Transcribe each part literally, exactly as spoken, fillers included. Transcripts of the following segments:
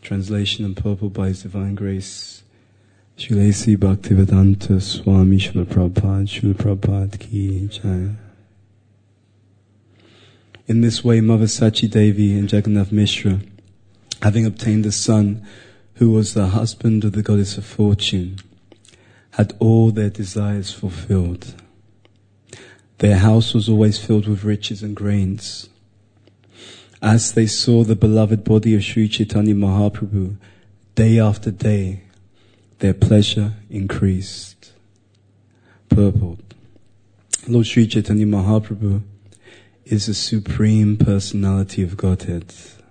Translation and purport by His Divine Grace Srila A C Bhaktivedanta Swami Srila Prabhupada, Srila Prabhupada Ki Jai. In this way, Mother Sachi Devi and Jagannath Mishra, having obtained a son who was the husband of the goddess of fortune, had all their desires fulfilled. Their house was always filled with riches and grains. As they saw the beloved body of Sri Chaitanya Mahaprabhu, day after day, their pleasure increased. Purport. Lord Sri Chaitanya Mahaprabhu is the Supreme Personality of Godhead.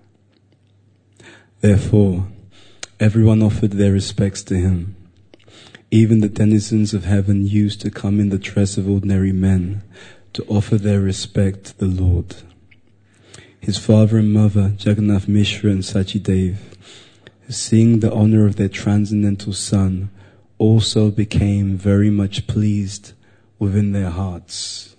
Therefore, everyone offered their respects to Him. Even the denizens of heaven used to come in the dress of ordinary men to offer their respect to the Lord. His father and mother, Jagannath Mishra and Sachi Dev, seeing the honor of their transcendental son, also became very much pleased within their hearts.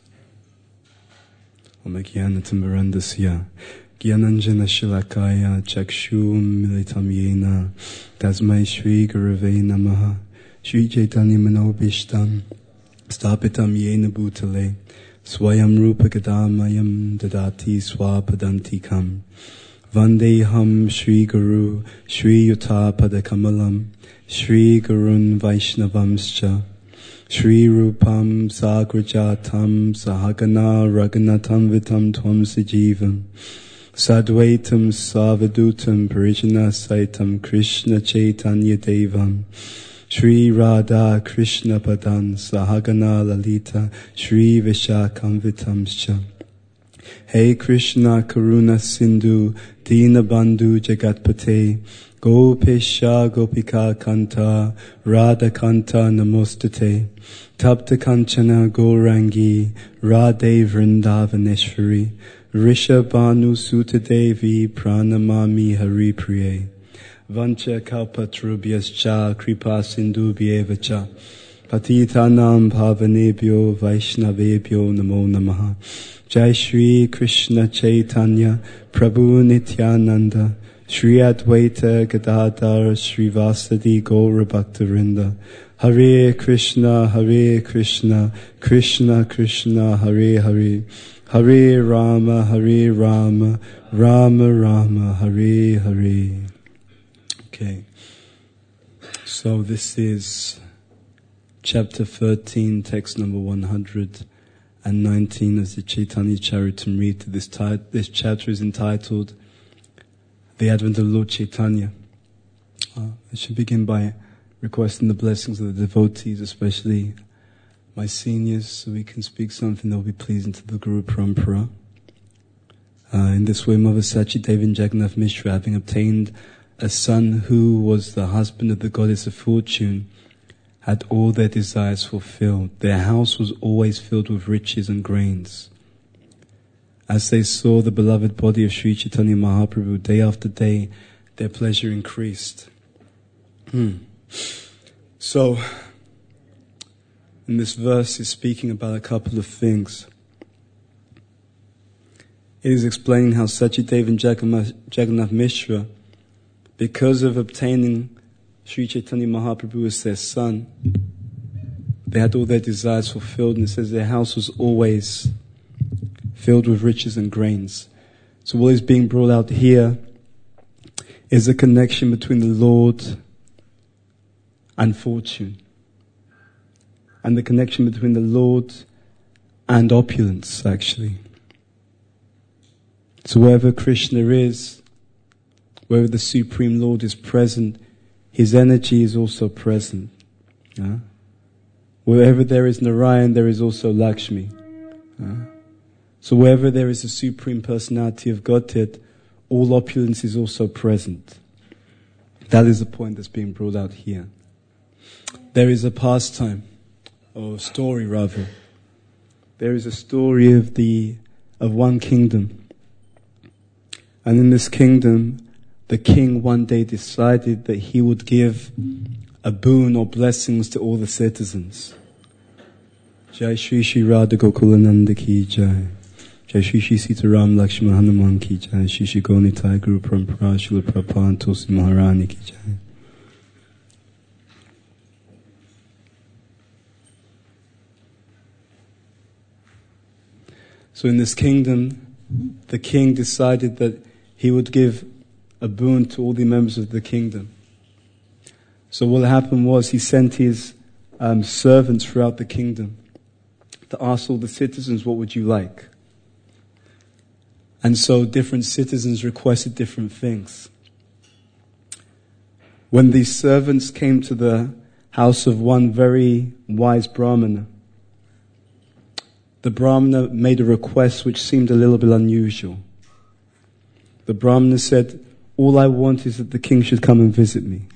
Om Jnanatambarandasya Gyananjana Shilakaya Chakshum Militam Yena Tasmai Shri Gurave Namaha Shri Chaitanya Manobishtam Stapitam Yena Bhutale Swayam Rupa Gadamayam Dadati Swapadantikam Vandeham Shri Guru Shri Yuta Padakamalam Shri Gurun Vaishnavamscha Shri Rupam Sagrajatam Sahagana Raghunatam Vitam Tvam Sajivam Sadvaitam Savadutam Parijana Saitam Krishna Chaitanya Devam Shri Radha Krishna Padan Sahagana Lalita Shri Vishakam Vitamscha. Hey Krishna Karuna Sindhu Dina Bandhu Jagatpate Gopesha Gopika Kanta Radha Kanta Namostate Tapta Kanchana Gourangi Radhe Vrindavaneshwari Rishabhanu Sutta Devi Pranamami Hari Priye Vancha Kalpatrubhyascha Kripa Sindhubhyeva cha Patitanam Pavanebhyo Vaishnavebhyo Namo Namaha. Jai Shri Krishna Chaitanya Prabhu Nityananda Shri Advaita Gadadhar Srivasadi Gaura Bhaktarinda. Hare Krishna Hare Krishna Krishna Krishna Hare Hare Hare Rama Hare Rama Rama Rama Hare Hare. Okay, so this is chapter thirteen, text number one hundred nineteen of the Chaitanya Charitamrita. This, ti- this chapter is entitled The Advent of Lord Chaitanya. Uh, I should begin by requesting the blessings of the devotees, especially my seniors, so we can speak something that will be pleasing to the Guru Parampara. Uh, in this way, Mother Sachi Devi and Jagannath Mishra, having obtained a son who was the husband of the goddess of fortune, had all their desires fulfilled. Their house was always filled with riches and grains. As they saw the beloved body of Sri Chaitanya Mahaprabhu, day after day, their pleasure increased. Hmm. So, in this verse is speaking about a couple of things. It is explaining how Sachi Dev and Jagannath Mishra, because of obtaining Sri Chaitanya Mahaprabhu as their son, they had all their desires fulfilled, and it says their house was always filled with riches and grains. So what is being brought out here is a connection between the Lord and fortune, and the connection between the Lord and opulence, actually. So wherever Krishna is, wherever the Supreme Lord is present, His energy is also present. Yeah? Wherever there is Narayan, there is also Lakshmi. Yeah? So wherever there is a Supreme Personality of Godhead, all opulence is also present. That is the point that's being brought out here. There is a pastime, or a story rather. There is a story of the of one kingdom. And in this kingdom, the king one day decided that he would give a boon or blessings to all the citizens. Jai Shri Shri Radha Gokulananda Ki Jai. Jai Shri Shri Sitaram Lakshman Hanuman ki jai. Shri Shri Gaura Nitai Guru Parampara Srila Prabhupada and Tulsi Maharani ki jai. So in this kingdom, the king decided that he would give a boon to all the members of the kingdom. So what happened was he sent his um, servants throughout the kingdom to ask all the citizens, what would you like? And so different citizens requested different things. When these servants came to the house of one very wise Brahmana, the Brahmana made a request which seemed a little bit unusual. The Brahmana said, all I want is that the king should come and visit me.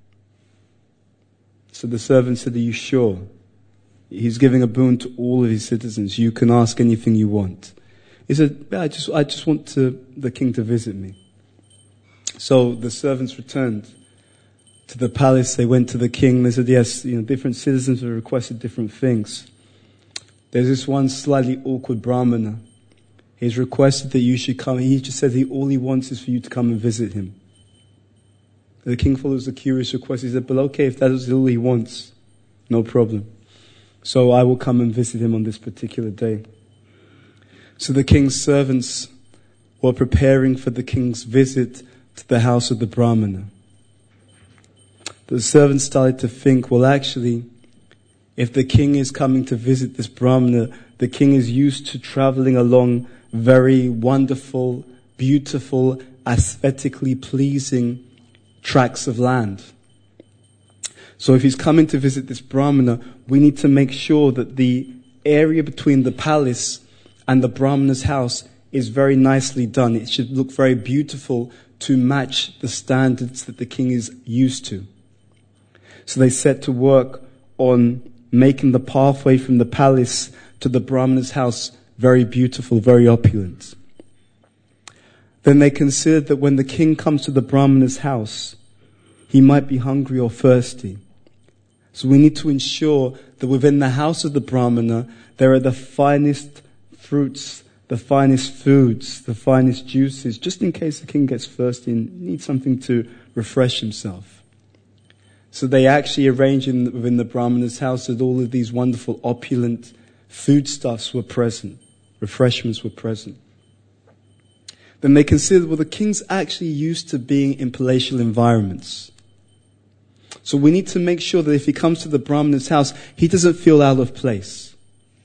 So the servant said, are you sure? He's giving a boon to all of his citizens. You can ask anything you want. He said, yeah, I just, I just want to, the king to visit me. So the servants returned to the palace. They went to the king. They said, yes, you know, different citizens have requested different things. There's this one slightly awkward Brahmana. He's requested that you should come. He just said he, all he wants is for you to come and visit him. The king follows the curious request. He said, but okay, if that is all he wants, no problem. So I will come and visit him on this particular day. So the king's servants were preparing for the king's visit to the house of the Brahmana. The servants started to think, well, actually, if the king is coming to visit this Brahmana, the king is used to traveling along very wonderful, beautiful, aesthetically pleasing tracts of land. So if he's coming to visit this Brahmana, we need to make sure that the area between the palace and the Brahmana's house is very nicely done. It should look very beautiful to match the standards that the king is used to. So they set to work on making the pathway from the palace to the Brahmana's house very beautiful, very opulent. Then they considered that when the king comes to the Brahmana's house, he might be hungry or thirsty. So we need to ensure that within the house of the Brahmana, there are the finest fruits, the finest foods, the finest juices, just in case the king gets thirsty and needs something to refresh himself. So they actually arranged in, within the Brahmana's house that all of these wonderful opulent foodstuffs were present, refreshments were present. Then they considered, well, the king's actually used to being in palatial environments. So we need to make sure that if he comes to the Brahmana's house, he doesn't feel out of place.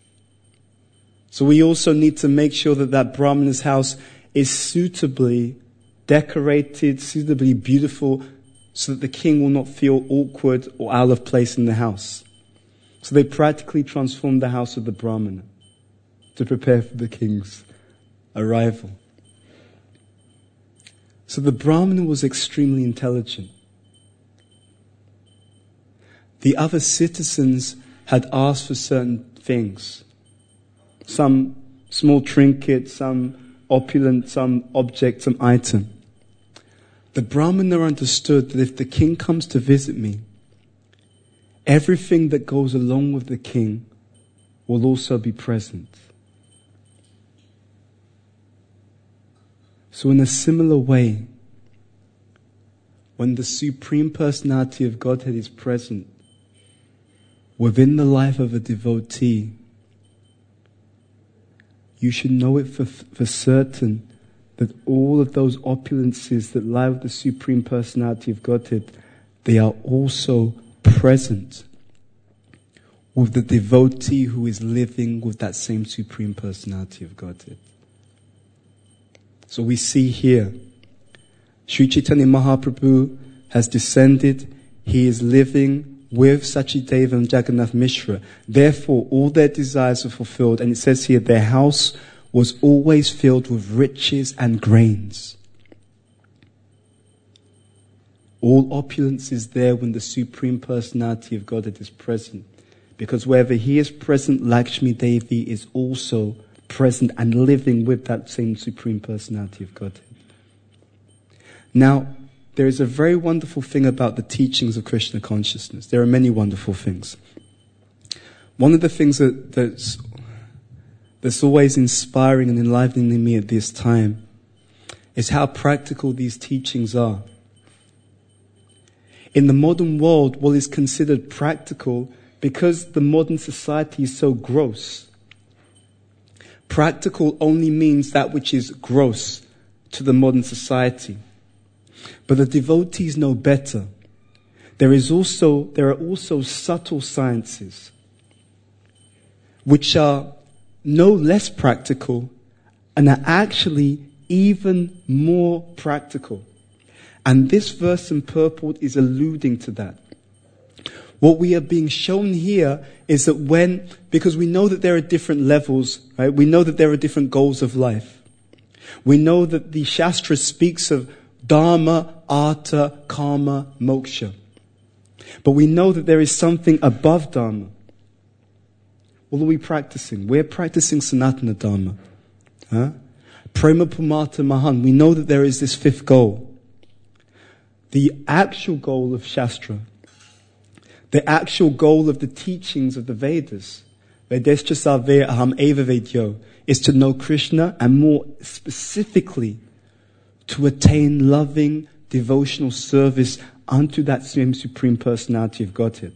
So we also need to make sure that that Brahmana's house is suitably decorated, suitably beautiful, so that the king will not feel awkward or out of place in the house. So they practically transformed the house of the Brahmana to prepare for the king's arrival. So the Brahmana was extremely intelligent. The other citizens had asked for certain things. Some small trinket, some opulent, some object, some item. The Brahmana understood that if the king comes to visit me, everything that goes along with the king will also be present. So in a similar way, when the Supreme Personality of Godhead is present within the life of a devotee, you should know it for, for certain that all of those opulences that lie with the Supreme Personality of Godhead, they are also present with the devotee who is living with that same Supreme Personality of Godhead. So we see here, Sri Chaitanya Mahaprabhu has descended. He is living with Sachideva and Jagannath Mishra. Therefore, all their desires are fulfilled. And it says here, their house was always filled with riches and grains. All opulence is there when the Supreme Personality of Godhead is present. Because wherever He is present, Lakshmi Devi is also present and living with that same Supreme Personality of Godhead. Now, there is a very wonderful thing about the teachings of Krishna consciousness. There are many wonderful things. One of the things that, that's that's always inspiring and enlivening me at this time is how practical these teachings are. In the modern world, what is considered practical, because the modern society is so gross, practical only means that which is gross to the modern society. But the devotees know better. There is also, there are also subtle sciences which are no less practical and are actually even more practical. And this verse in purport is alluding to that. What we are being shown here is that when, because we know that there are different levels, right? We know that there are different goals of life. We know that the Shastra speaks of Dharma, Artha, Karma, Moksha. But we know that there is something above Dharma. What are we practicing? We're practicing Sanatana Dharma. Huh? Prema Pumata Mahan. We know that there is this fifth goal. The actual goal of Shastra, the actual goal of the teachings of the Vedas, Vedescha Sarve Aham Eva Vedyo, is to know Krishna, and more specifically to attain loving devotional service unto that same Supreme Personality of Godhead.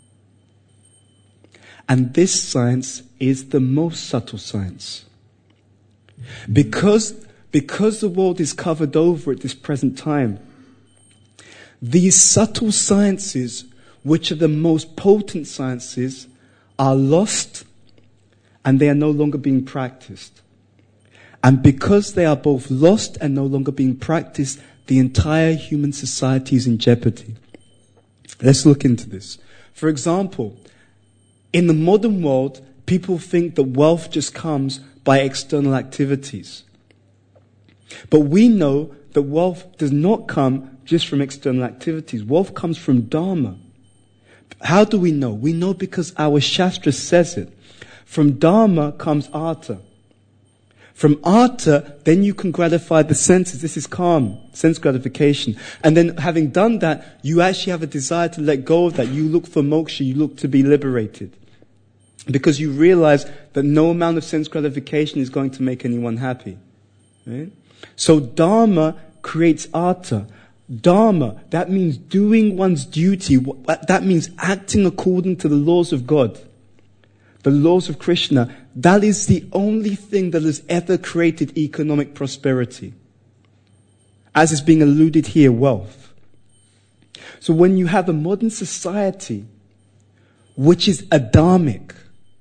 And this science is the most subtle science. Because, because the world is covered over at this present time, these subtle sciences, which are the most potent sciences, are lost and they are no longer being practiced. And because they are both lost and no longer being practiced, the entire human society is in jeopardy. Let's look into this. For example, in the modern world, people think that wealth just comes by external activities. But we know that wealth does not come just from external activities. Wealth comes from Dharma. How do we know? We know because our Shastra says it. From Dharma comes Artha. From Artha, then you can gratify the senses. This is calm, sense gratification. And then having done that, you actually have a desire to let go of that. You look for moksha, you look to be liberated. Because you realize that no amount of sense gratification is going to make anyone happy. Right? So Dharma creates Artha. Dharma, that means doing one's duty. That means acting according to the laws of God. The laws of Krishna. That is the only thing that has ever created economic prosperity. As is being alluded here, wealth. So when you have a modern society which is adharmic,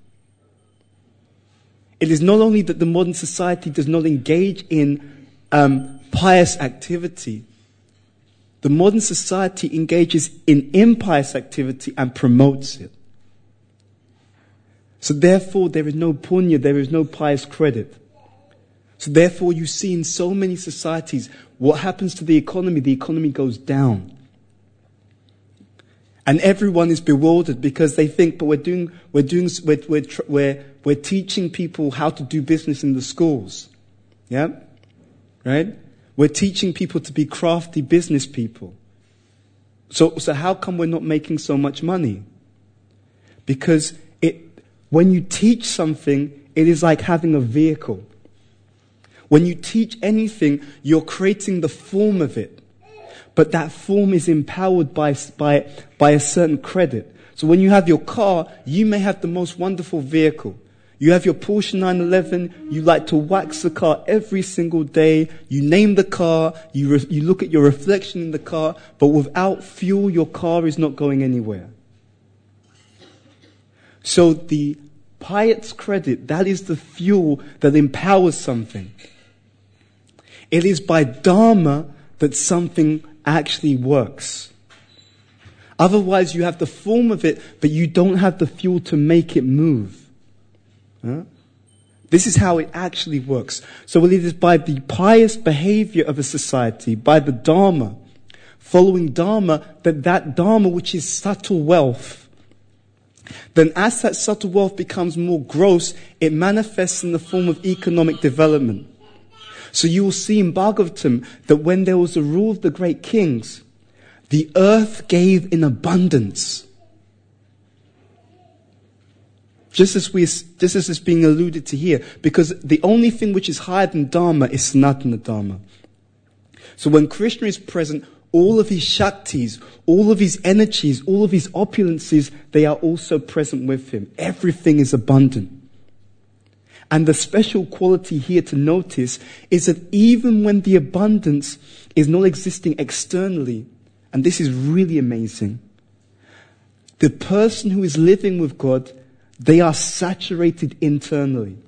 it is not only that the modern society does not engage in um, pious activity, the modern society engages in impious activity and promotes it. So therefore there is no punya, there is no pious credit. So therefore you see in so many societies, what happens to the economy? The economy goes down. And everyone is bewildered because they think, but we're doing, we're doing, we're, we're, we're, we're teaching people how to do business in the schools. Yeah? Right? We're teaching people to be crafty business people. So, so how come we're not making so much money? Because it, when you teach something, it is like having a vehicle. When you teach anything, you're creating the form of it. But that form is empowered by, by, by a certain credit. So when you have your car, you may have the most wonderful vehicle. You have your Porsche nine eleven, you like to wax the car every single day, you name the car, you, re- you look at your reflection in the car, but without fuel, your car is not going anywhere. So the pious credit, that is the fuel that empowers something. It is by Dharma that something actually works. Otherwise, you have the form of it, but you don't have the fuel to make it move. Huh? This is how it actually works. So it is by the pious behavior of a society, by the Dharma, following Dharma, that that Dharma, which is subtle wealth, then as that subtle wealth becomes more gross, it manifests in the form of economic development. So you will see in Bhagavatam that when there was a rule of the great kings, the earth gave in abundance. Just as we, just as is being alluded to here, because the only thing which is higher than Dharma is Sanatana Dharma. So when Krishna is present, all of his Shaktis, all of his energies, all of his opulences, they are also present with him. Everything is abundant. And the special quality here to notice is that even when the abundance is not existing externally, and this is really amazing, the person who is living with God, they are saturated internally.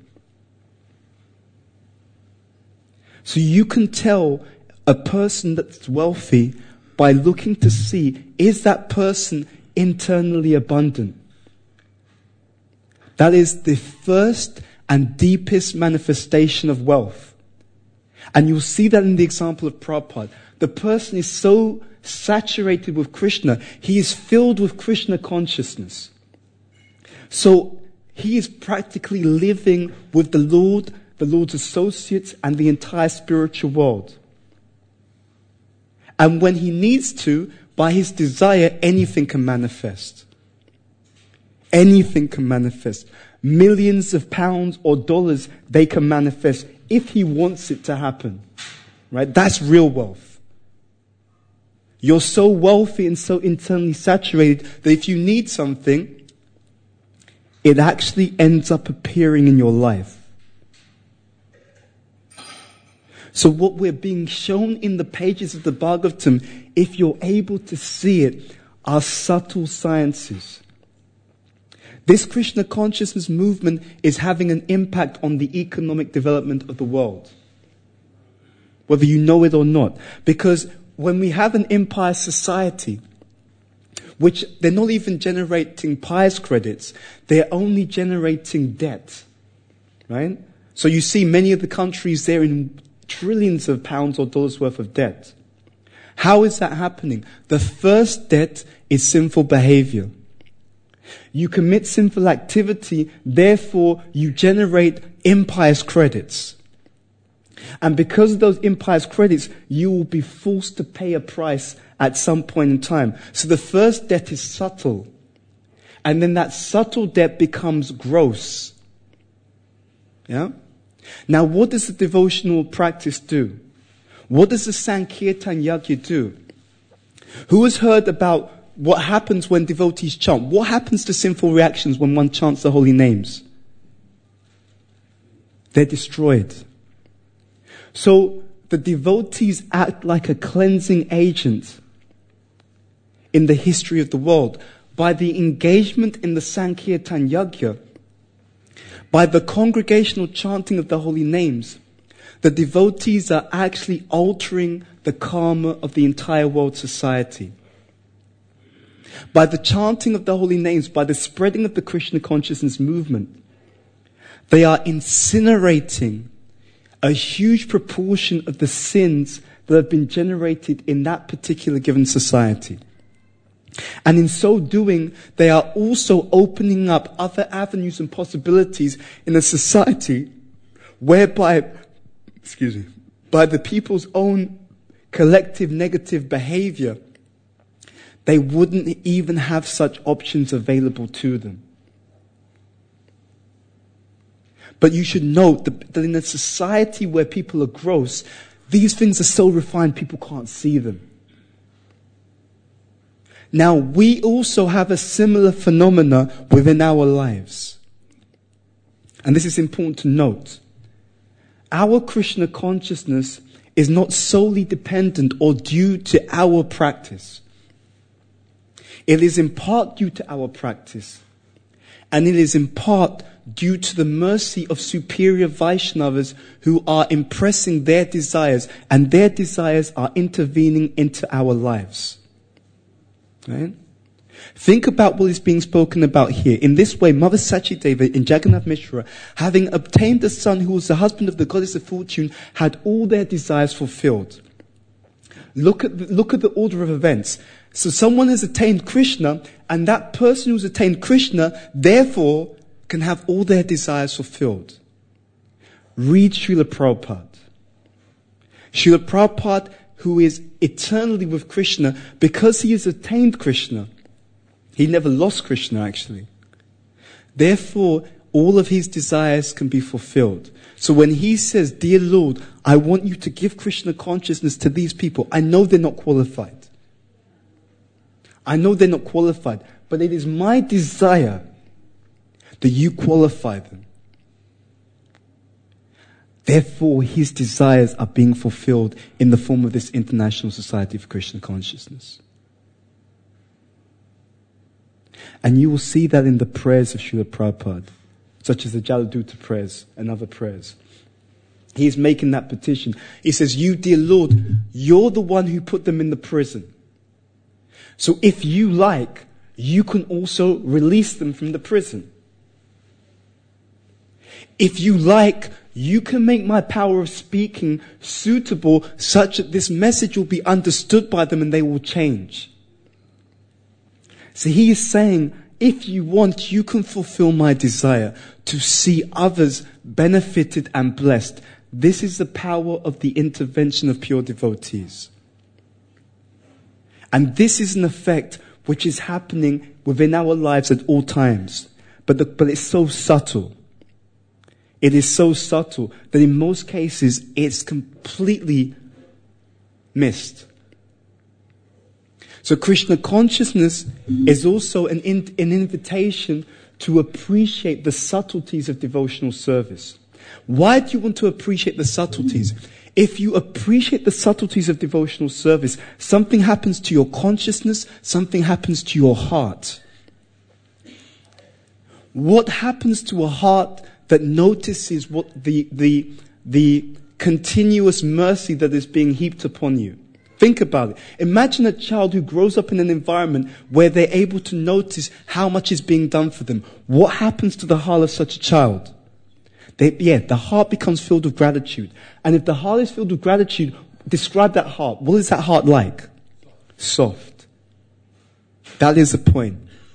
So you can tell a person that's wealthy by looking to see, is that person internally abundant? That is the first and deepest manifestation of wealth. And you'll see that in the example of Prabhupada. The person is so saturated with Krishna, he is filled with Krishna consciousness. So he is practically living with the Lord, the Lord's associates, and the entire spiritual world. And when he needs to, by his desire, anything can manifest. Anything can manifest. Millions of pounds or dollars, they can manifest if he wants it to happen. Right? That's real wealth. You're so wealthy and so internally saturated that if you need something, it actually ends up appearing in your life. So what we're being shown in the pages of the Bhagavatam, if you're able to see it, are subtle sciences. This Krishna consciousness movement is having an impact on the economic development of the world. Whether you know it or not. Because when we have an empire society, which they're not even generating pious credits, they're only generating debt. Right? So you see many of the countries, they're in trillions of pounds or dollars worth of debt. How is that happening? The first debt is sinful behavior. You commit sinful activity, therefore you generate impious credits. And because of those impious credits, you will be forced to pay a price at some point in time. So the first debt is subtle. And then that subtle debt becomes gross. Yeah? Now what does the devotional practice do? What does the Sankirtan Yajna do? Who has heard about what happens when devotees chant? What happens to sinful reactions when one chants the holy names? They're destroyed. So the devotees act like a cleansing agent in the history of the world. By the engagement in the Sankirtan Yajna, by the congregational chanting of the holy names, the devotees are actually altering the karma of the entire world society. By the chanting of the holy names, by the spreading of the Krishna consciousness movement, they are incinerating a huge proportion of the sins that have been generated in that particular given society. And in so doing, they are also opening up other avenues and possibilities in a society whereby, excuse me, by the people's own collective negative behavior, they wouldn't even have such options available to them. But you should note that in a society where people are gross, these things are so refined people can't see them. Now, we also have a similar phenomena within our lives. And this is important to note. Our Krishna consciousness is not solely dependent or due to our practice. It is in part due to our practice. And it is in part due to the mercy of superior Vaishnavas who are impressing their desires, and their desires are intervening into our lives. Right? Think about what is being spoken about here. In this way, Mother Sachideva in Jagannath Mishra, having obtained a son who was the husband of the goddess of fortune, had all their desires fulfilled. Look at the, look at the order of events. So someone has attained Krishna, and that person who's attained Krishna, therefore, can have all their desires fulfilled. Read Srila Prabhupada. Srila Prabhupada, who is eternally with Krishna, because he has attained Krishna. He never lost Krishna, actually. Therefore, all of his desires can be fulfilled. So when he says, dear Lord, I want you to give Krishna consciousness to these people, I know they're not qualified. I know they're not qualified, but it is my desire that you qualify them. Therefore, his desires are being fulfilled in the form of this International Society for Krishna Consciousness. And you will see that in the prayers of Srila Prabhupada, such as the Jaladuta prayers and other prayers. He is making that petition. He says, you, dear Lord, you're the one who put them in the prison. So if you like, you can also release them from the prison. If you like, you can make my power of speaking suitable such that this message will be understood by them and they will change. So he is saying, if you want, you can fulfill my desire to see others benefited and blessed. This is the power of the intervention of pure devotees. And this is an effect which is happening within our lives at all times. But, the, but it's so subtle. It is so subtle that in most cases it's completely missed. So Krishna consciousness is also an, in, an invitation to appreciate the subtleties of devotional service. Why do you want to appreciate the subtleties? If you appreciate the subtleties of devotional service, something happens to your consciousness, something happens to your heart. What happens to a heart that notices what the, the, the continuous mercy that is being heaped upon you? Think about it. Imagine a child who grows up in an environment where they're able to notice how much is being done for them. What happens to the heart of such a child? They, yeah, the heart becomes filled with gratitude. And if the heart is filled with gratitude, describe that heart. What is that heart like? Soft. That is the point.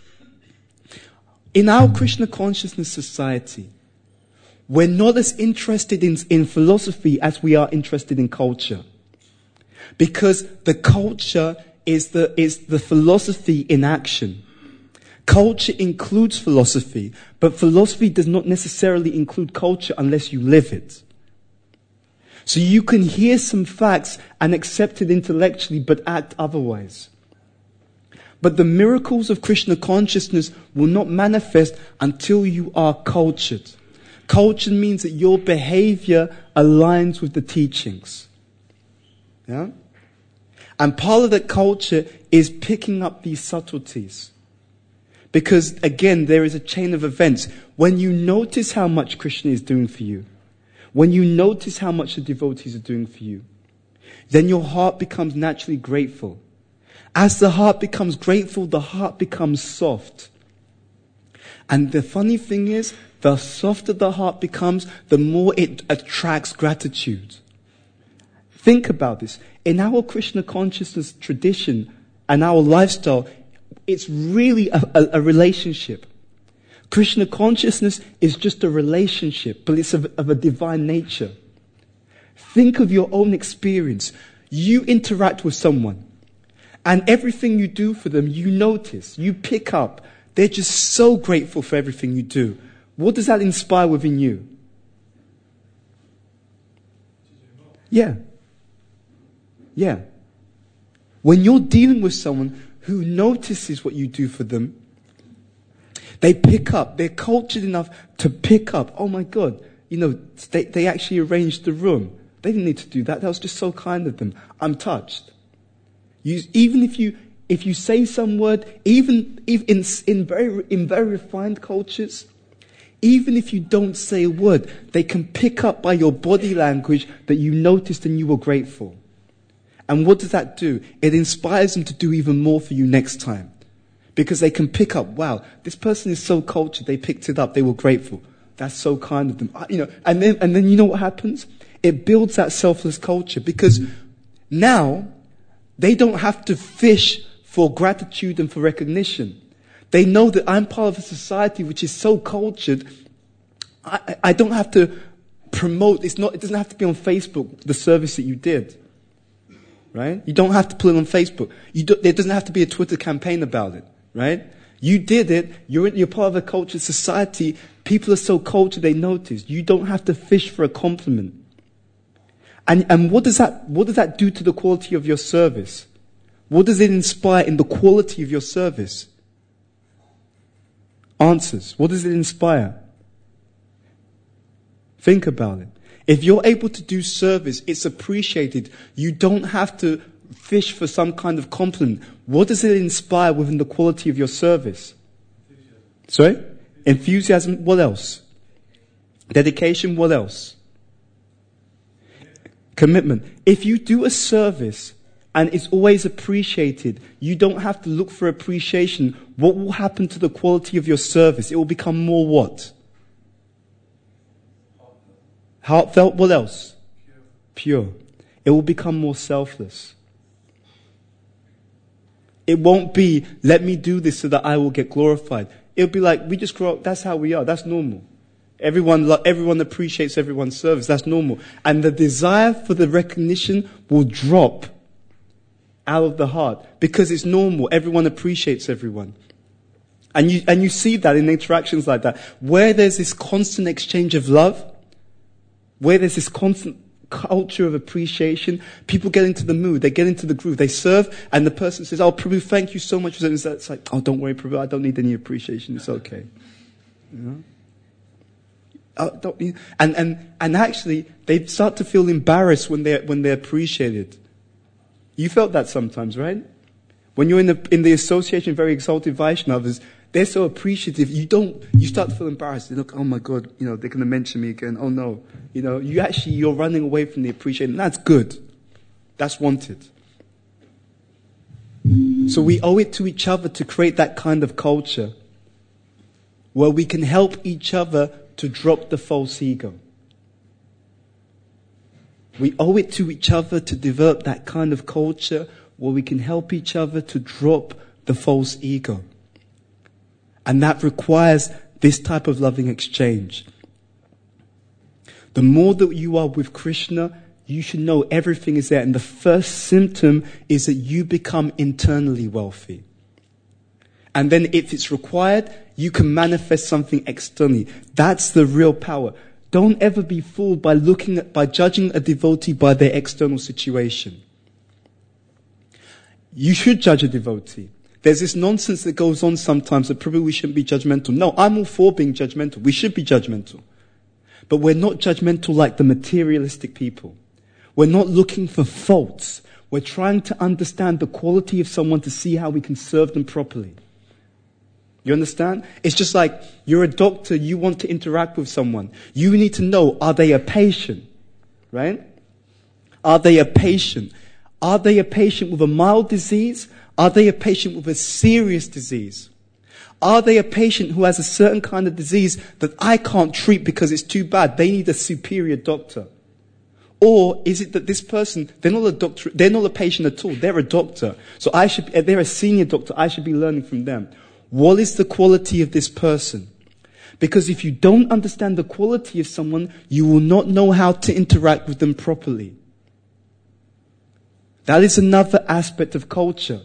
In our Krishna consciousness society, we're not as interested in, in philosophy as we are interested in culture. Because the culture is the, is the philosophy in action. Culture includes philosophy, but philosophy does not necessarily include culture unless you live it. So you can hear some facts and accept it intellectually, but act otherwise. But the miracles of Krishna consciousness will not manifest until you are cultured. Culture means that your behavior aligns with the teachings. Yeah? And part of that culture is picking up these subtleties. Because again, there is a chain of events. When you notice how much Krishna is doing for you, when you notice how much the devotees are doing for you, then your heart becomes naturally grateful. As the heart becomes grateful, the heart becomes soft. And the funny thing is, the softer the heart becomes, the more it attracts gratitude. Think about this. In our Krishna consciousness tradition and our lifestyle, it's really a, a, a relationship. Krishna consciousness is just a relationship, but it's of, of a divine nature. Think of your own experience. You interact with someone, and everything you do for them, you notice, you pick up. They're just so grateful for everything you do. What does that inspire within you? Yeah. Yeah. When you're dealing with someone who notices what you do for them, they pick up, they're cultured enough to pick up, oh my God, you know, they, they actually arranged the room. They didn't need to do that. That was just so kind of them. I'm touched. You, even if you, if you say some word, even if in, in very, in very refined cultures, even if you don't say a word, they can pick up by your body language that you noticed and you were grateful. And what does that do? It inspires them to do even more for you next time. Because they can pick up, wow, this person is so cultured, they picked it up, they were grateful. That's so kind of them. You know, and then, and then you know what happens? It builds that selfless culture, because now they don't have to fish for gratitude and for recognition. They know that I'm part of a society which is so cultured, I, I don't have to promote, it's not, it doesn't have to be on Facebook, the service that you did. Right? You don't have to put it on Facebook. You do, there doesn't have to be a Twitter campaign about it. Right? You did it. You're, you're part of a cultured society. People are so cultured, they notice. You don't have to fish for a compliment. And, and what does that, what does that do to the quality of your service? What does it inspire in the quality of your service? Answers. What does it inspire? Think about it. If you're able to do service, it's appreciated. You don't have to fish for some kind of compliment. What does it inspire within the quality of your service? Enthusiasm. Sorry? Enthusiasm. What else? Dedication. What else? Commitment. If you do a service and it's always appreciated, you don't have to look for appreciation. What will happen to the quality of your service? It will become more what? Heartfelt. What else? Pure. Pure. It will become more selfless. It won't be, let me do this so that I will get glorified. It'll be like, we just grow up, that's how we are, that's normal. Everyone, everyone appreciates everyone's service, that's normal. And the desire for the recognition will drop out of the heart because it's normal. Everyone appreciates everyone. And you, and you see that in interactions like that. Where there's this constant exchange of love, where there's this constant culture of appreciation, people get into the mood, they get into the groove, they serve, and the person says, oh, Prabhu, thank you so much. It's like, oh, don't worry, Prabhu, I don't need any appreciation, it's okay. You know? Oh, don't need, and, and, and actually, they start to feel embarrassed when they're, when they're appreciated. You felt that sometimes, right? When you're in the, in the association of very exalted Vaishnavas, they're so appreciative. You don't, you start to feel embarrassed. You look, oh my God, you know, they're going to mention me again. Oh no. You know, you actually, you're running away from the appreciation. That's good. That's wanted. So we owe it to each other to create that kind of culture where we can help each other to drop the false ego. We owe it to each other to develop that kind of culture where we can help each other to drop the false ego. And that requires this type of loving exchange. The more that you are with Krishna, you should know everything is there. And the first symptom is that you become internally wealthy. And then if it's required, you can manifest something externally. That's the real power. Don't ever be fooled by looking at, by judging a devotee by their external situation. You should judge a devotee. There's this nonsense that goes on sometimes that probably we shouldn't be judgmental. No, I'm all for being judgmental. We should be judgmental. But we're not judgmental like the materialistic people. We're not looking for faults. We're trying to understand the quality of someone to see how we can serve them properly. You understand? It's just like you're a doctor, you want to interact with someone. You need to know, are they a patient? Right? Are they a patient? Are they a patient with a mild disease? Are they a patient with a serious disease? Are they a patient who has a certain kind of disease that I can't treat because it's too bad? They need a superior doctor. Or is it that this person, they're not a doctor, they're not a patient at all, they're a doctor. So I should, they're a senior doctor, I should be learning from them. What is the quality of this person? Because if you don't understand the quality of someone, you will not know how to interact with them properly. That is another aspect of culture.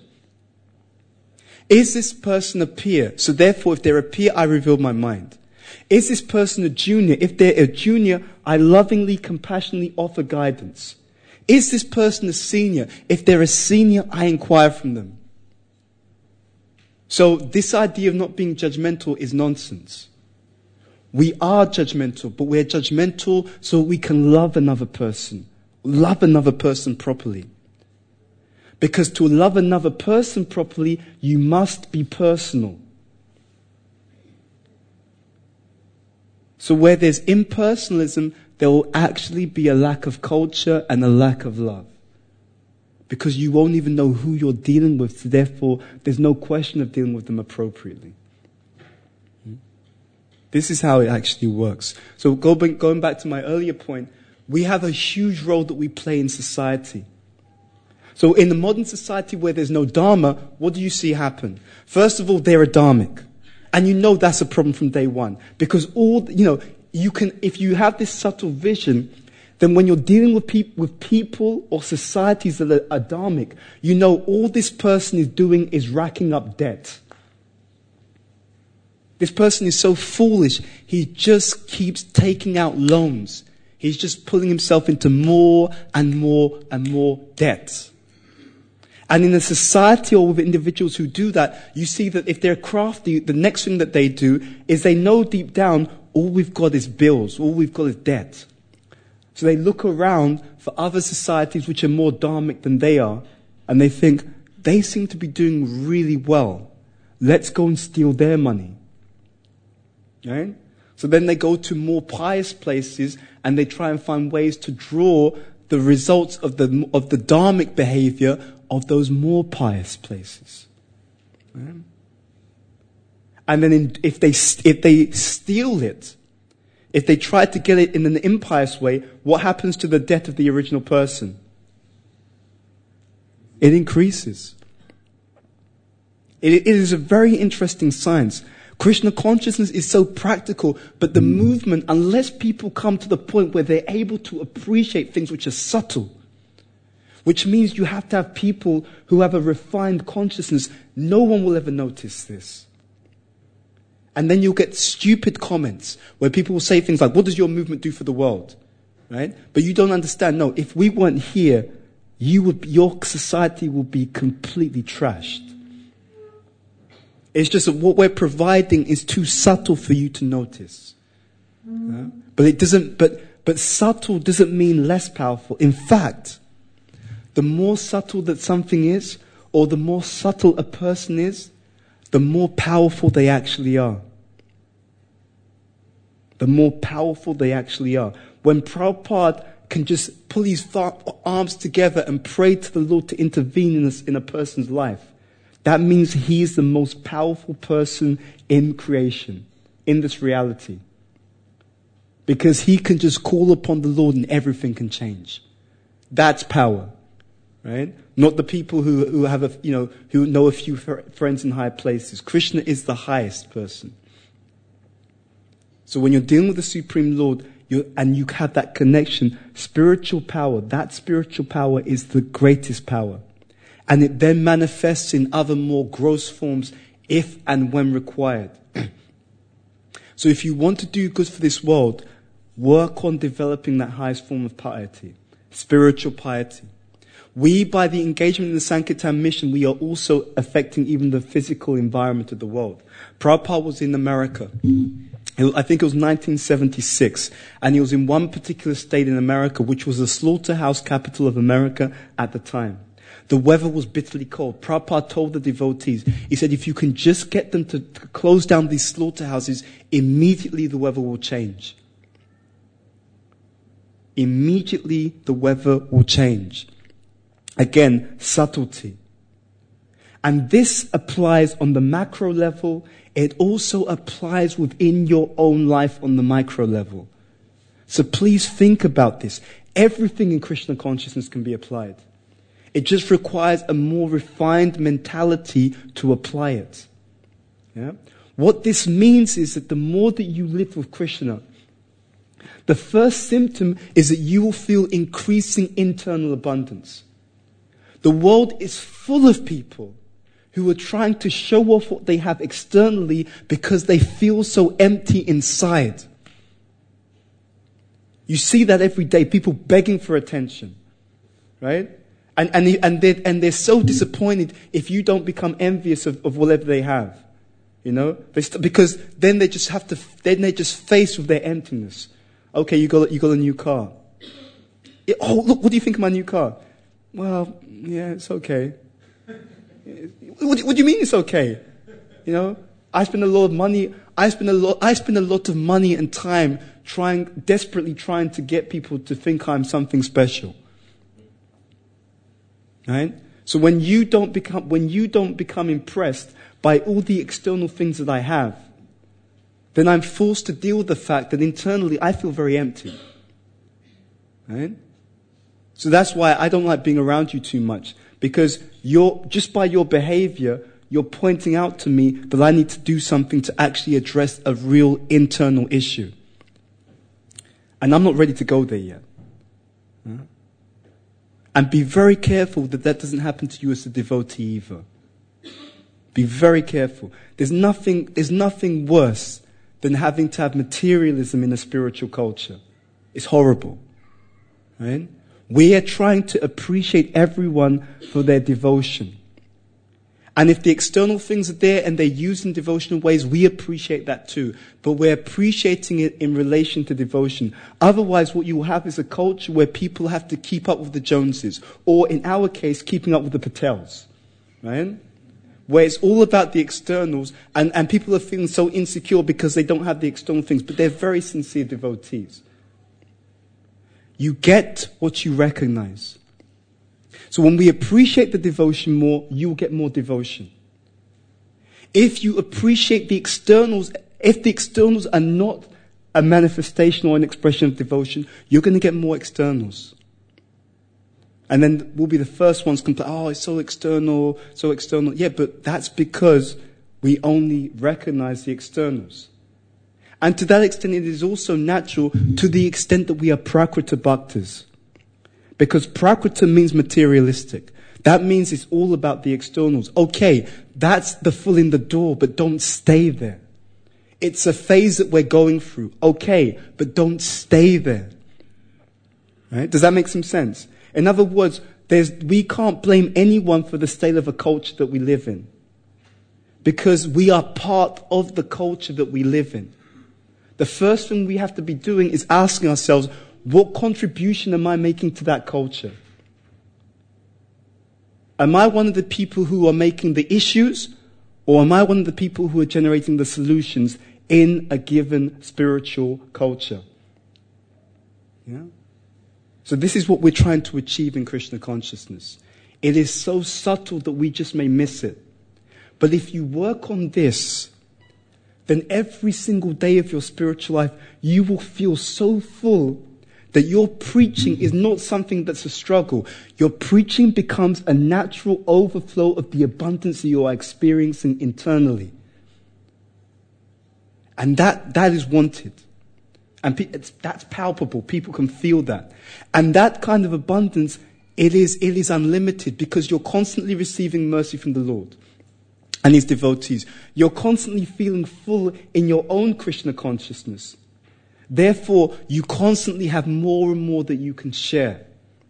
Is this person a peer? So therefore, if they're a peer, I reveal my mind. Is this person a junior? If they're a junior, I lovingly, compassionately offer guidance. Is this person a senior? If they're a senior, I inquire from them. So this idea of not being judgmental is nonsense. We are judgmental, but we're judgmental so we can love another person. Love another person properly. Because to love another person properly, you must be personal. So where there's impersonalism, there will actually be a lack of culture and a lack of love. Because you won't even know who you're dealing with, so therefore there's no question of dealing with them appropriately. This is how it actually works. So going back to my earlier point, we have a huge role that we play in society. So in the modern society where there's no dharma, what do you see happen? First of all, they're Adharmic. And you know that's a problem from day one. Because all, you know, you can, if you have this subtle vision, then when you're dealing with, peop- with people or societies that are Adharmic, you know all this person is doing is racking up debt. This person is so foolish, he just keeps taking out loans. He's just pulling himself into more and more and more debt. And in a society or with individuals who do that, you see that if they're crafty, the next thing that they do is they know deep down, all we've got is bills, all we've got is debt. So they look around for other societies which are more dharmic than they are, and they think, they seem to be doing really well. Let's go and steal their money. Right? So then they go to more pious places and they try and find ways to draw the results of the of the dharmic behavior of those more pious places. Right? And then in, if they if they steal it, if they try to get it in an impious way, what happens to the debt of the original person? It increases. It, it is a very interesting science. Krishna consciousness is so practical, but the movement, unless people come to the point where they're able to appreciate things which are subtle, which means you have to have people who have a refined consciousness, no one will ever notice this. And then you'll get stupid comments where people will say things like, what does your movement do for the world? Right? But you don't understand. No, if we weren't here, you would, your society will be completely trashed. It's just that what we're providing is too subtle for you to notice. Yeah? But it doesn't, but, but subtle doesn't mean less powerful. In fact, the more subtle that something is, or the more subtle a person is, the more powerful they actually are. The more powerful they actually are. When Prabhupada can just pull his arms together and pray to the Lord to intervene in a, in a person's life, that means he is the most powerful person in creation, in this reality. Because he can just call upon the Lord and everything can change. That's power, right? Not the people who, who have a, you know, who know a few friends in high places. Krishna is the highest person. So when you're dealing with the Supreme Lord, you and you have that connection, spiritual power, that spiritual power is the greatest power. And it then manifests in other more gross forms if and when required. So if you want to do good for this world, work on developing that highest form of piety, spiritual piety. We, by the engagement in the Sankirtan mission, we are also affecting even the physical environment of the world. Prabhupada was in America. I think it was nineteen seventy-six, and he was in one particular state in America, which was the slaughterhouse capital of America at the time. The weather was bitterly cold. Prabhupada told the devotees, he said, if you can just get them to, to close down these slaughterhouses, immediately the weather will change. Immediately the weather will change. Again, subtlety. And this applies on the macro level. It also applies within your own life on the micro level. So please think about this. Everything in Krishna consciousness can be applied. It just requires a more refined mentality to apply it. Yeah? What this means is that the more that you live with Krishna, the first symptom is that you will feel increasing internal abundance. The world is full of people who are trying to show off what they have externally because they feel so empty inside. You see that every day, people begging for attention, right? And, and, and, they're, and they're so disappointed if you don't become envious of, of whatever they have. You know? They st- because then they just have to, then they just face with their emptiness. Okay, you got, you got a new car. Yeah, oh, look, what do you think of my new car? Well, yeah, it's okay. What, what do you mean it's okay? You know? I spend a lot of money, I spend a lot, I spend a lot of money and time trying, desperately trying to get people to think I'm something special. Right? So when you don't become, when you don't become impressed by all the external things that I have, then I'm forced to deal with the fact that internally I feel very empty. Right? So that's why I don't like being around you too much, because you're, just by your behavior, you're pointing out to me that I need to do something to actually address a real internal issue. And I'm not ready to go there yet. Huh? And be very careful that that doesn't happen to you as a devotee either. Be very careful. There's nothing, there's nothing worse than having to have materialism in a spiritual culture. It's horrible. Right? We are trying to appreciate everyone for their devotion. And if the external things are there and they're used in devotional ways, we appreciate that too. But we're appreciating it in relation to devotion. Otherwise, what you will have is a culture where people have to keep up with the Joneses. Or in our case, keeping up with the Patels. Right? Where it's all about the externals, and, and people are feeling so insecure because they don't have the external things, but they're very sincere devotees. You get what you recognize. So when we appreciate the devotion more, you'll get more devotion. If you appreciate the externals, if the externals are not a manifestation or an expression of devotion, you're going to get more externals. And then we'll be the first ones complain, oh, it's so external, so external. Yeah, but that's because we only recognize the externals. And to that extent, it is also natural to the extent that we are prakrita bhaktas. Because prakrita means materialistic. That means it's all about the externals. Okay, that's the foot in the door, but don't stay there. It's a phase that we're going through. Okay, but don't stay there. Right? Does that make some sense? In other words, there's, we can't blame anyone for the state of a culture that we live in. Because we are part of the culture that we live in. The first thing we have to be doing is asking ourselves, what contribution am I making to that culture? Am I one of the people who are making the issues, or am I one of the people who are generating the solutions in a given spiritual culture? Yeah? So this is what we're trying to achieve in Krishna consciousness. It is so subtle that we just may miss it. But if you work on this, then every single day of your spiritual life, you will feel so full that your preaching is not something that's a struggle. Your preaching becomes a natural overflow of the abundance that you are experiencing internally. And that, that is wanted. And pe- it's, that's palpable. People can feel that. And that kind of abundance, it is, it is unlimited because you're constantly receiving mercy from the Lord and His devotees. You're constantly feeling full in your own Krishna consciousness. Therefore, you constantly have more and more that you can share.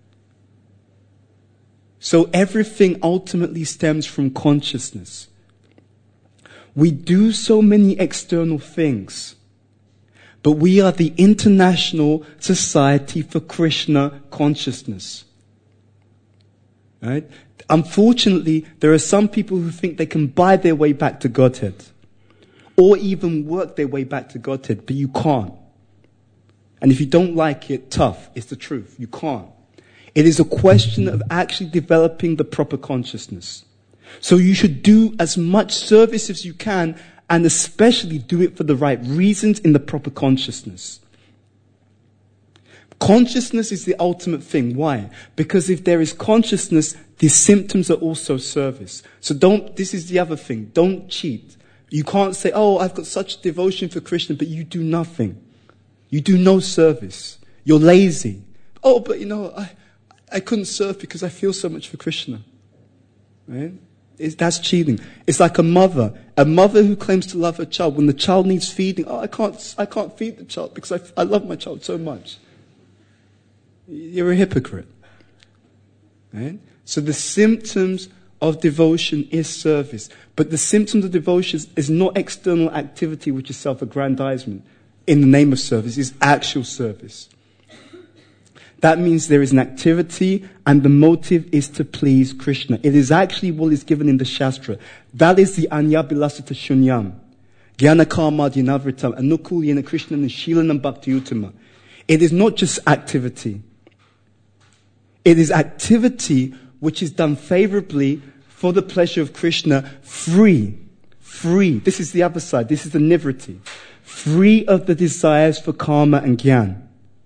So everything ultimately stems from consciousness. We do so many external things, but we are the International Society for Krishna Consciousness. Right? Unfortunately, there are some people who think they can buy their way back to Godhead, or even work their way back to Godhead, but you can't. And if you don't like it, tough. It's the truth. You can't. It is a question of actually developing the proper consciousness. So you should do as much service as you can, and especially do it for the right reasons in the proper consciousness. Consciousness is the ultimate thing. Why? Because if there is consciousness, the symptoms are also service. So don't, this is the other thing. Don't cheat. You can't say, oh, I've got such devotion for Krishna, but you do nothing. You do no service. You're lazy. Oh, but you know, I, I couldn't serve because I feel so much for Krishna. Right? It's, that's cheating. It's like a mother. A mother who claims to love her child. When the child needs feeding, oh, I can't, I can't feed the child because I, I love my child so much. You're a hypocrite. Right? So the symptoms of devotion is service. But the symptoms of devotion is not external activity, which is self-aggrandizement. In the name of service, is actual service. That means there is an activity and the motive is to please Krishna. It is actually what is given in the Shastra. That is the Anyabhilasata Shunyam. Jnana Karma Dhinavritam Anukulyena Krishna Nishilanam Bhakti Uttama. It is not just activity. It is activity which is done favorably for the pleasure of Krishna, free. Free. This is the other side. This is the nivriti. Free of the desires for karma and jnana.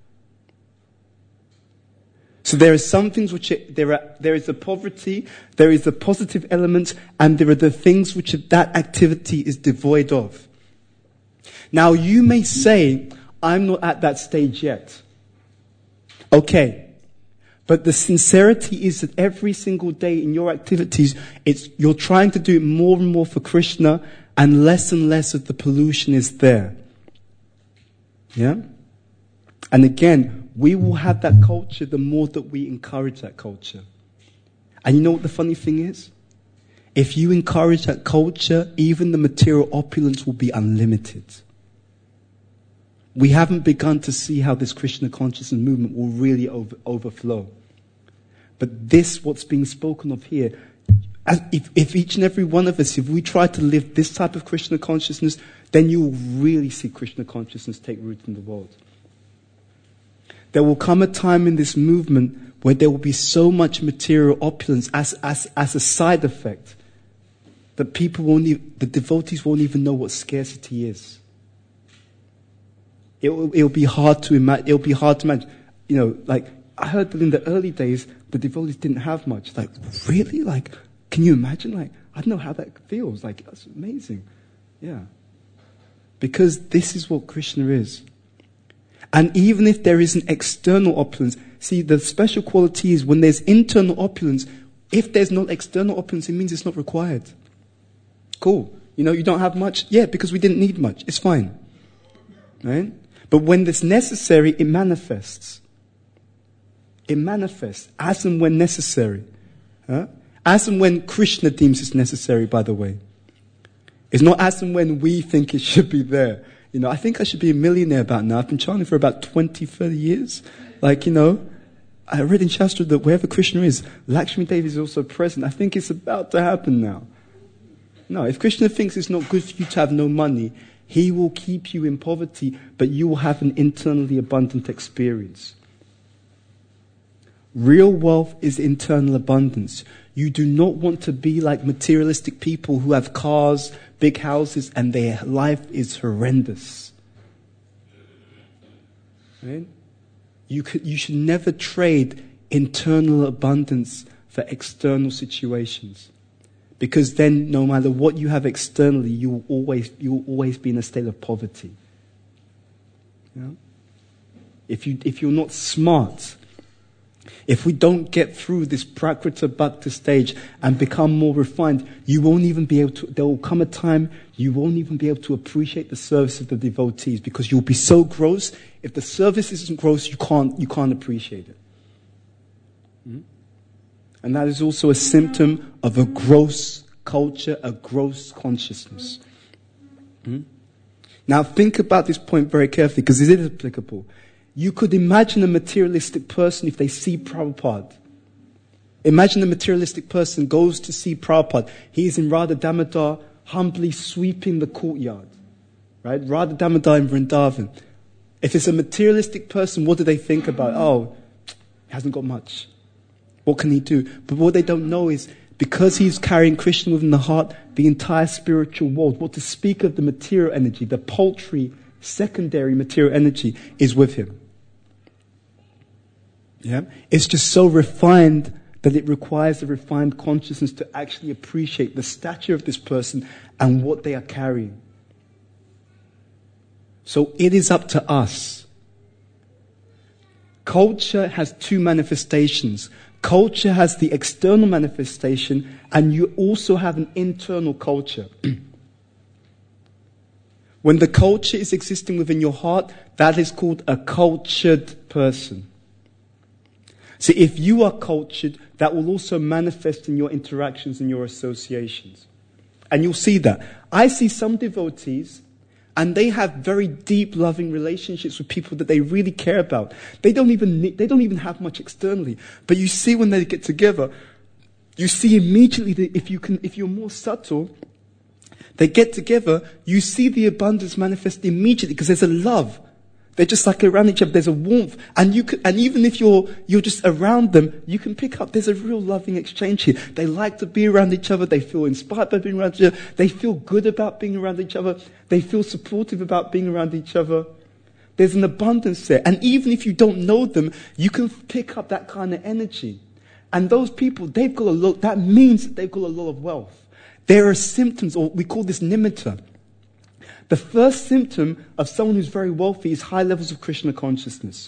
So there are some things which are, there are, there is the poverty, there is the positive elements, and there are the things which that activity is devoid of. Now you may say, I'm not at that stage yet. Okay. But the sincerity is that every single day in your activities, it's, you're trying to do it more and more for Krishna, and less and less of the pollution is there. Yeah? And again, we will have that culture the more that we encourage that culture. And you know what the funny thing is? If you encourage that culture, even the material opulence will be unlimited. We haven't begun to see how this Krishna consciousness movement will really over, overflow. But this, what's being spoken of here, as if, if each and every one of us, if we try to live this type of Krishna consciousness, then you will really see Krishna consciousness take root in the world. There will come a time in this movement where there will be so much material opulence as, as, as a side effect that people won't even, the devotees won't even know what scarcity is. It will, it'll be hard to imagine. It'll be hard to imagine. You know, like I heard that in the early days, the devotees didn't have much. Like, really? Like, can you imagine? Like, I don't know how that feels. Like, that's amazing. Yeah. Because this is what Krishna is. And even if there is an external opulence, see, the special quality is when there's internal opulence, if there's not external opulence, it means it's not required. Cool. You know, you don't have much? Yeah, because we didn't need much. It's fine. Right? But when it's necessary, it manifests. It manifests as and when necessary. Huh? As and when Krishna deems it's necessary, by the way. It's not as and when we think it should be there. You know, I think I should be a millionaire about now. I've been chanting for about twenty, thirty years. Like, you know, I read in Shastra that wherever Krishna is, Lakshmi Devi is also present. I think it's about to happen now. No, if Krishna thinks it's not good for you to have no money, he will keep you in poverty, but you will have an internally abundant experience. Real wealth is internal abundance. You do not want to be like materialistic people who have cars, big houses, and their life is horrendous. Right? You could, you should never trade internal abundance for external situations. Because then, no matter what you have externally, you will always, you will always be in a state of poverty. You know? If you, if you're not smart, if we don't get through this Prakrita Bhakti stage and become more refined, you won't even be able to, there will come a time you won't even be able to appreciate the service of the devotees because you'll be so gross. If the service isn't gross, you can't, you can't appreciate it. Mm-hmm. And that is also a symptom of a gross culture, a gross consciousness. Mm-hmm. Now think about this point very carefully because it is applicable. You could imagine a materialistic person if they see Prabhupada. Imagine a materialistic person goes to see Prabhupada. He is in Radha Damodar, humbly sweeping the courtyard. Right? Radha Damodar in Vrindavan. If it's a materialistic person, what do they think about? Oh, he hasn't got much. What can he do? But what they don't know is, because he's carrying Krishna within the heart, the entire spiritual world, what to speak of the material energy, the paltry, secondary material energy, is with him. Yeah? It's just so refined that it requires a refined consciousness to actually appreciate the stature of this person and what they are carrying. So it is up to us. Culture has two manifestations. Culture has the external manifestation, and you also have an internal culture. When the culture is existing within your heart, that is called a cultured person. So if you are cultured, that will also manifest in your interactions and your associations. And you'll see that. I see some devotees, and they have very deep, loving relationships with people that they really care about. They don't even need, they don't even have much externally. But you see when they get together, you see immediately that if you can, if you're more subtle, they get together, you see the abundance manifest immediately because there's a love. They're just like around each other. There's a warmth, and you can, and even if you're you're just around them, you can pick up. There's a real loving exchange here. They like to be around each other. They feel inspired by being around each other. They feel good about being around each other. They feel supportive about being around each other. There's an abundance there, and even if you don't know them, you can pick up that kind of energy. And those people, they've got a lot. That means that they've got a lot of wealth. There are symptoms, or we call this nimitta. The first symptom of someone who's very wealthy is high levels of Krishna consciousness.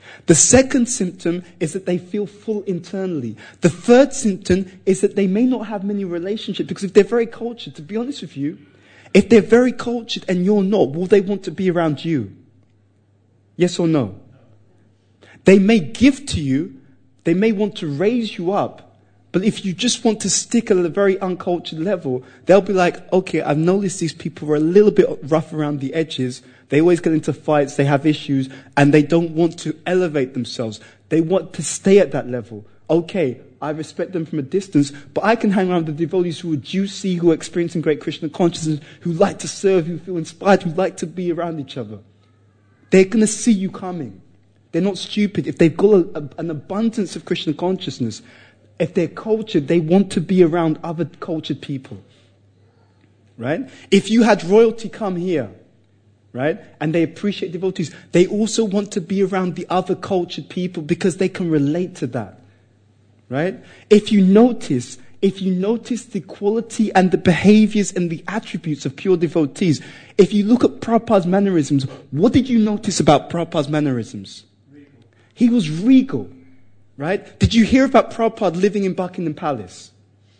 The second symptom is that they feel full internally. The third symptom is that they may not have many relationships, because if they're very cultured, to be honest with you, if they're very cultured and you're not, will they want to be around you? Yes or no? They may give to you, they may want to raise you up, but if you just want to stick at a very uncultured level, they'll be like, okay, I've noticed these people are a little bit rough around the edges. They always get into fights, they have issues, and they don't want to elevate themselves. They want to stay at that level. Okay, I respect them from a distance, but I can hang around the devotees who are juicy, who are experiencing great Krishna consciousness, who like to serve, who feel inspired, who like to be around each other. They're going to see you coming. They're not stupid. If they've got a, a, an abundance of Krishna consciousness, if they're cultured, they want to be around other cultured people. Right? If you had royalty come here, right, and they appreciate devotees, they also want to be around the other cultured people because they can relate to that. Right? If you notice, if you notice the quality and the behaviors and the attributes of pure devotees, if you look at Prabhupada's mannerisms, what did you notice about Prabhupada's mannerisms? Regal. He was regal. Right? Did you hear about Prabhupada living in Buckingham Palace?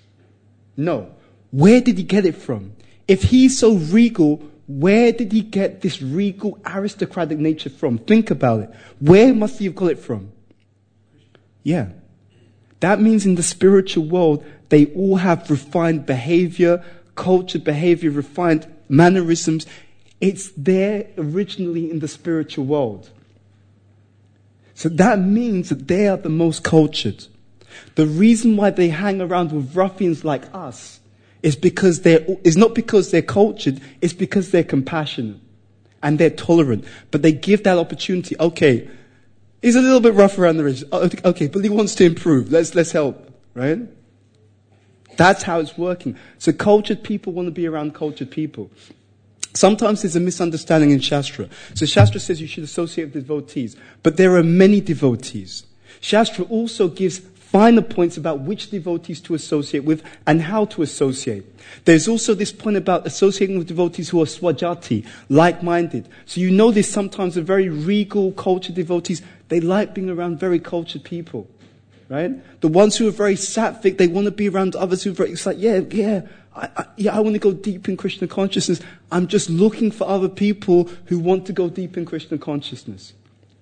No. Where did he get it from? If he's so regal, where did he get this regal aristocratic nature from? Think about it. Where must he have got it from? Yeah. That means in the spiritual world, they all have refined behavior, cultured behavior, refined mannerisms. It's there originally in the spiritual world. So that means that they are the most cultured. The reason why they hang around with ruffians like us is because they're, is not because they're cultured, it's because they're compassionate and they're tolerant. But they give that opportunity. Okay, he's a little bit rough around the edges. Okay, but he wants to improve. Let's, let's help, right? That's how it's working. So cultured people want to be around cultured people. Sometimes there's a misunderstanding in Shastra. So Shastra says you should associate with devotees, but there are many devotees. Shastra also gives finer points about which devotees to associate with and how to associate. There's also this point about associating with devotees who are swajati, like-minded. So you notice sometimes the very regal, cultured devotees, they like being around very cultured people, right? The ones who are very sattvic, they want to be around others who are very, it's like, yeah, yeah, I, I, yeah, I want to go deep in Krishna consciousness. I'm just looking for other people who want to go deep in Krishna consciousness.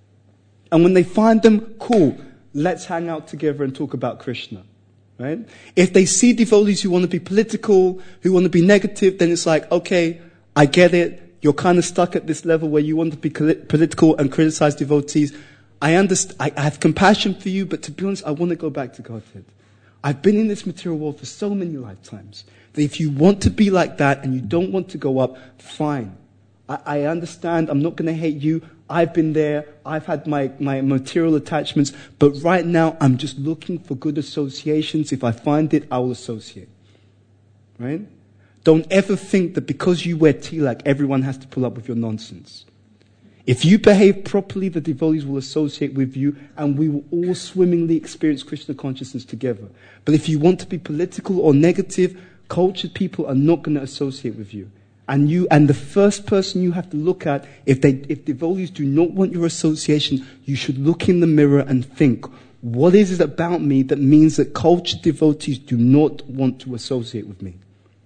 And when they find them, cool, let's hang out together and talk about Krishna. Right? If they see devotees who want to be political, who want to be negative, then it's like, okay, I get it. You're kind of stuck at this level where you want to be political and criticize devotees. I understand. I have compassion for you, but to be honest, I want to go back to Godhead. I've been in this material world for so many lifetimes that if you want to be like that and you don't want to go up, fine. I, I understand. I'm not going to hate you. I've been there. I've had my, my material attachments. But right now, I'm just looking for good associations. If I find it, I will associate. Right? Don't ever think that because you wear tilak, everyone has to pull up with your nonsense. If you behave properly, the devotees will associate with you and we will all swimmingly experience Krishna consciousness together. But if you want to be political or negative, cultured people are not going to associate with you. And you, and the first person you have to look at, if they, if devotees do not want your association, you should look in the mirror and think, what is it about me that means that cultured devotees do not want to associate with me?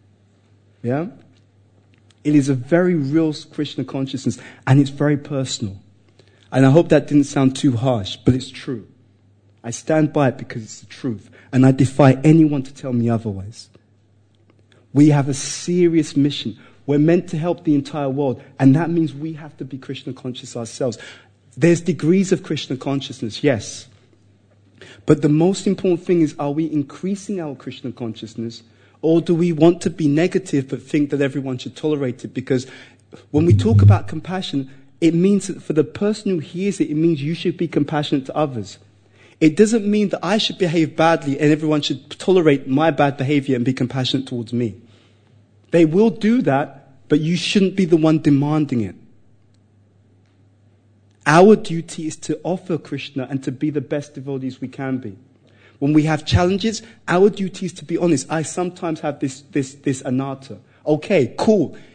Yeah? It is a very real Krishna consciousness, and it's very personal. And I hope that didn't sound too harsh, but it's true. I stand by it because it's the truth, and I defy anyone to tell me otherwise. We have a serious mission. We're meant to help the entire world, and that means we have to be Krishna conscious ourselves. There's degrees of Krishna consciousness, yes. But the most important thing is, are we increasing our Krishna consciousness, or do we want to be negative but think that everyone should tolerate it? Because when we talk about compassion, it means that for the person who hears it, it means you should be compassionate to others. It doesn't mean that I should behave badly and everyone should tolerate my bad behavior and be compassionate towards me. They will do that, but you shouldn't be the one demanding it. Our duty is to offer Krishna and to be the best devotees we can be. When we have challenges, our duty is to be honest. I sometimes have this, this, this anatta. Okay, cool.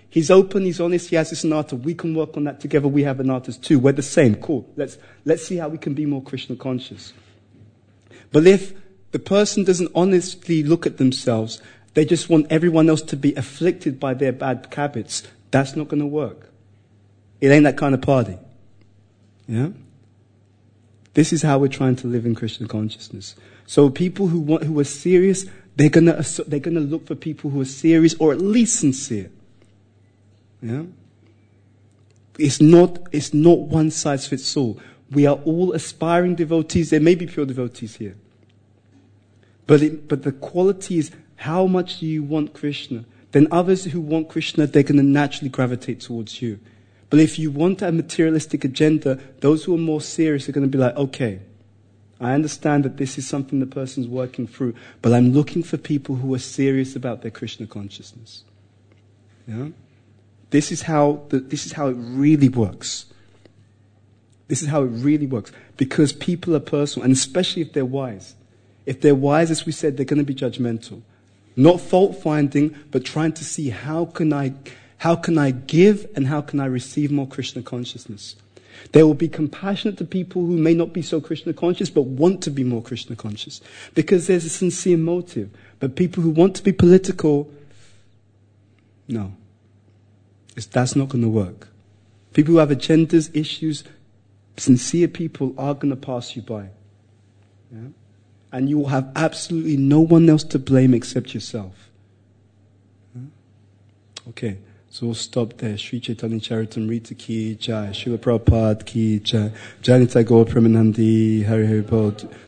He's open, he's honest, he has this Anata. We can work on that together. We have Anatas too. We're the same. Cool. Let's, let's see how we can be more Krishna conscious. But if the person doesn't honestly look at themselves, they just want everyone else to be afflicted by their bad habits, that's not going to work. It ain't that kind of party. Yeah? This is how we're trying to live in Krishna consciousness. So people who want, who are serious, they're gonna, they're gonna look for people who are serious or at least sincere. Yeah? It's not, it's not one size fits all. We are all aspiring devotees. There may be pure devotees here. But it, but the quality is, how much do you want Krishna? Then others who want Krishna, they're going to naturally gravitate towards you. But if you want a materialistic agenda, those who are more serious are going to be like, okay, I understand that this is something the person's working through, but I'm looking for people who are serious about their Krishna consciousness. Yeah? This is how the, this is how it really works. This is how it really works. Because people are personal, and especially if they're wise. If they're wise, as we said, they're going to be judgmental. Not fault-finding, but trying to see how can I, how can I give and how can I receive more Krishna consciousness. They will be compassionate to people who may not be so Krishna conscious, but want to be more Krishna conscious. Because there's a sincere motive. But people who want to be political, no. It's, that's not going to work. People who have agendas, issues, sincere people are going to pass you by. Yeah? And you will have absolutely no one else to blame except yourself. Yeah? Okay, so we'll stop there. Sri Chaitanya Charitamrita ki jai. Srila Prabhupada ki jai. Jai Nitai Gaur Premanandi. Hari Hari Bol.